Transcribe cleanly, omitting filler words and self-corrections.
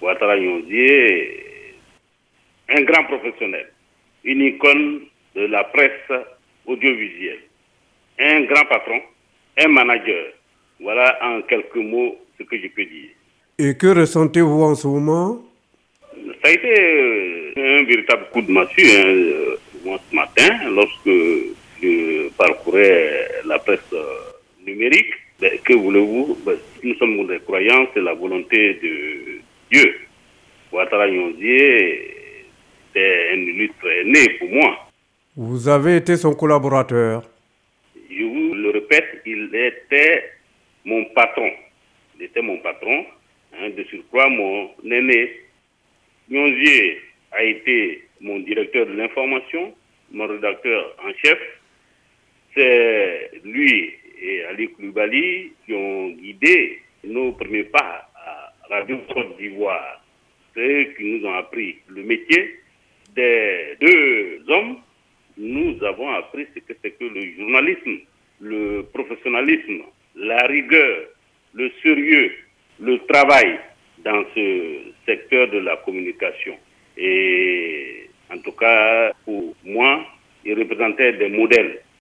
Ouattara Nyonzi est un grand professionnel, une icône de la presse audiovisuelle, un grand patron, un manager. Voilà en quelques mots ce que je peux dire. Et que ressentez-vous en ce moment? Ça a été un véritable coup de massue moi, ce matin lorsque je parcourais la presse numérique. Que voulez-vous? Nous sommes des croyants, c'est la volonté de Dieu. Ouattara Nyonzi est un illustre aîné pour moi. Vous avez été son collaborateur. Je vous le répète, il était mon patron. Il était mon patron, de surcroît mon aîné. Nyonzi a été mon directeur de l'information, mon rédacteur en chef. C'est lui et Ali Koulibaly qui ont guidé nos premiers pas à Radio Côte d'Ivoire. C'est eux qui nous ont appris le métier. Des deux hommes, nous avons appris ce que c'est que le journalisme, le professionnalisme, la rigueur, le sérieux, le travail dans ce secteur de la communication. Et en tout cas, pour moi, ils représentaient des modèles